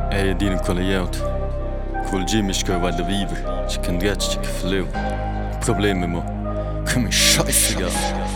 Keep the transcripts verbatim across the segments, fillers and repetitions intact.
Ej, din kollegiat. Kol Jimmy ska vara där viver. Jag kan rätt, jag kan förlora. Problem med kom in scheißegal.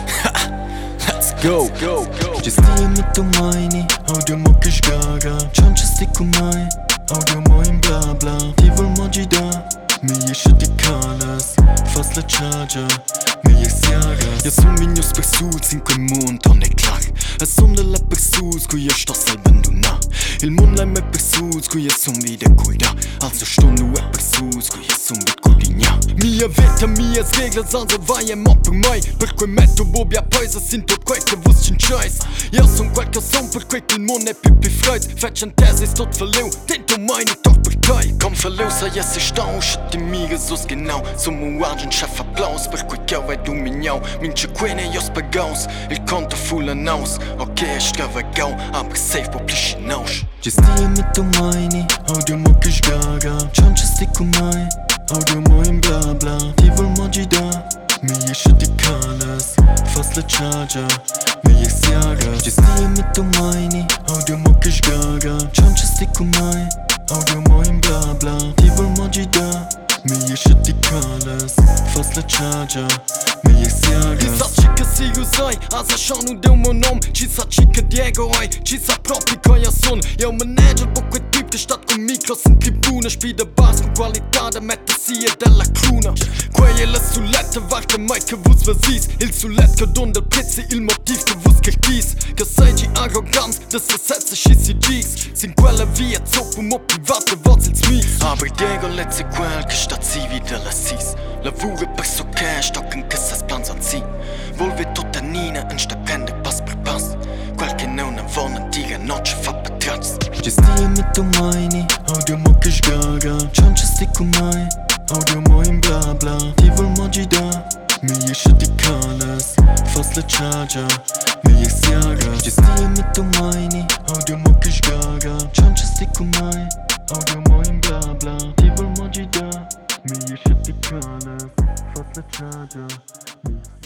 Let's go, go, go. Ci stai mit domani, audio mo che sgaga. Cian ci sti con mai, audio mo in bla bla. Ti vol mogi da, mi esce di calas. Fast la charger, mi esiaga. Ja som minhos persus in quel mondo non è clar. E som delle persus cui io sto salvando na. Il mondo è me persus cui io son wieder cuida. Also stunde e persus cui io son vid cudigna. Mia vita, mia regler, senza vai e mo per mai. Per quel metto bobbia paese, sin tot quel che vus c'in scheiß. Io son quel che son per quel che il mondo è più più freit. Fetch an tese ist tot verleu, tento meine doch per kai. Komm verleu, sa jesse stau, shit die mire sus genau. Som un argent chef applaus, per quel che vai du mignau. Mince quene io spagaus, il conto full naus. Ok, extravagau, aber safe po plisci naus. Ci stai mit domani, audio mo che sgaga. Cian ci sti con mai, audio mo in bla bla. Ti vol mogi da, mi esce di calas. Fast la charger, mi esiaga. Ci stai mit domani, audio mo che sgaga. Cian ci sti con mai, audio mo in bla bla. Ti vol mogi da, mi esce di calas. Fast la charger, mi esiaga. Ci sa chica si usai, asa schon un deu mon nom. Ci sa chica Diego ai, ci sa proprio coia son. Io manager po quel typ de stadt con micros in tribune. Spida bass con qualità da mettersia della cruna. Quelle la suletta varte mai che vus versis. Il sulet che don del pezzi il motiv che vus che kis. Che sei di arroganz, das versetze schissi dies. Sin quella via zoppo mo private vorzels mies. Aber Diego letze quel che sta si wieder la sis. Lavure per so cash, tocken che sa plans an si. Volve tutta nina en sta prende pass per pass. Quel che non avona tira noce fa patraz. Ci stai mit domani, audio mo che sgaga. Cian ci sti con mai, audio mo in bla bla. Ti vol mogi da, mi esce di calas. Fast la charger, mi esiaga. Ci stai mit domani, audio mo che sgaga. Cian ci sti con mai, audio mo in bla bla. Ti vol mogi da, mi esce di calas. Fast la charger, mi